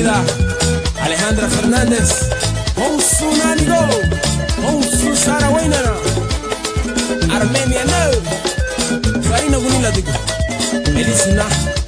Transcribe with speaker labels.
Speaker 1: querida Alejandra Fernández, con su Nanigo, con su Sara Wainana, Armenia no, Farina Gunila Digo, Elisina.